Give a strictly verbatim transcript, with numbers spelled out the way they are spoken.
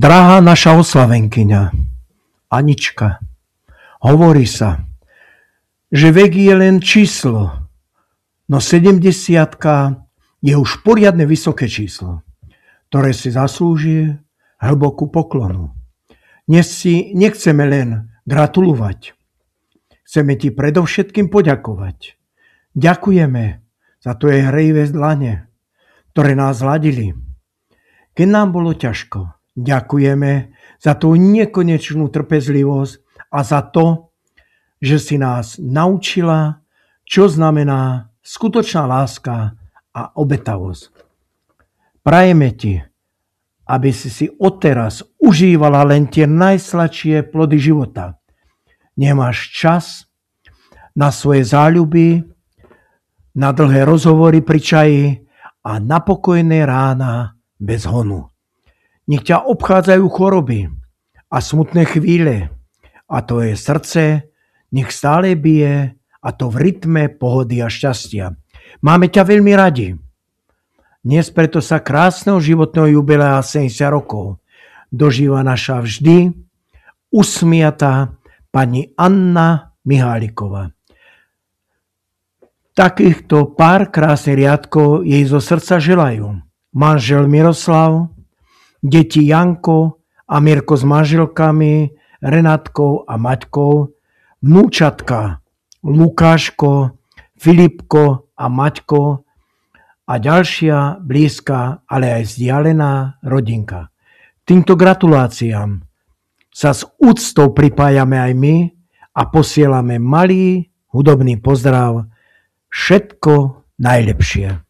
Drahá naša oslavenkyňa, Anička, hovorí sa, že vek je len číslo, no sedemdesiatka je už poriadne vysoké číslo, ktoré si zaslúži hlbokú poklonu. Dnes si nechceme len gratulovať, chceme ti predovšetkým poďakovať. Ďakujeme za tvoje hrejivé dlane, ktoré nás ladili, keď nám bolo ťažko. Ďakujeme za tú nekonečnú trpezlivosť a za to, že si nás naučila, čo znamená skutočná láska a obetavosť. Prajeme ti, aby si si odteraz užívala len tie najsladšie plody života. Nemáš čas na svoje záľuby, na dlhé rozhovory pri čaji a na pokojné rána bez honu. Nech ťa obchádzajú choroby a smutné chvíle a tvoje srdce nech stále bije a to v rytme pohody a šťastia. Máme ťa veľmi radi. Dnes preto sa krásneho životného jubilea sedemdesiat rokov dožíva naša vždy usmiatá pani Anna Miháliková. Takýchto pár krásnych riadkov jej zo srdca želajú manžel Miroslav, deti Janko a Mirko s manželkami Renátkou a Maťkou, vnúčatka Lukáško, Filipko a Maťko a ďalšia blízka, ale aj vzdialená rodinka. Týmto gratuláciám sa s úctou pripájame aj my a posielame malý hudobný pozdrav. Všetko najlepšie.